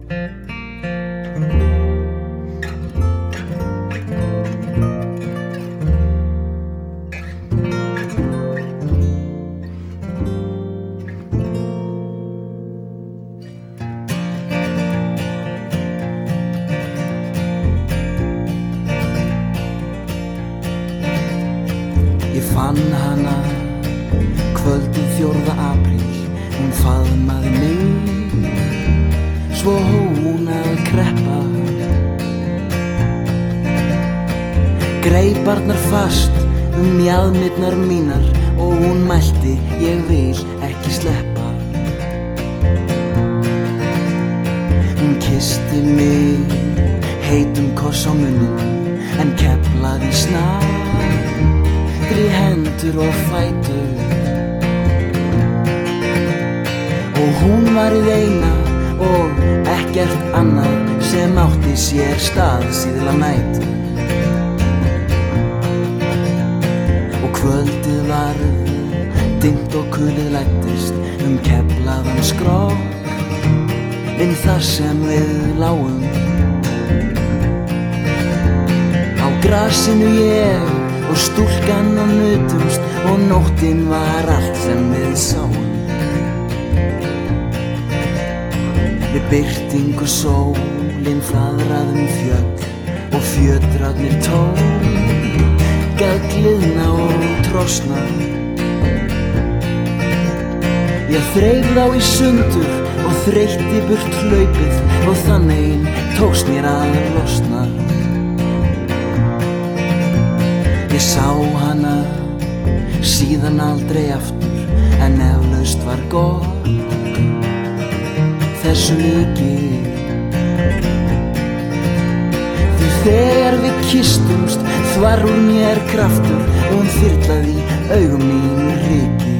Ég fann hana kvöldið 4. apríl, hún faðmaði mig, svo hún að kreppa. Greiparnar fast mjaðmirnar mínar og hún mælti, ég vil ekki sleppa. Hún kyssti mig, heitum koss á munninn, en keflaði snarri hendur og fætur. Og hún var hið eina og ekkert annað sem átti sér stað síðla nætur. Og kvöldið varð dimmt og kulið læddist keflaðan skrokk þar sem við lágum. Á grasinu ég og stúlkan og nutumst og nóttin var allt sem við sáum. Við birtingu sólin flaðraði fjöll og fjötrarnir tók gliðna og trosna. Ég þreif þá í sundur og þreytti burt hlaupið og þannig tókst mér að losna. Ég sá hana síðan aldrei aftur en eflaust var gott þessu líkið. Því þegar við kystumst þvar úr mér kraftur og hún þyrlaði í augum mín ryki.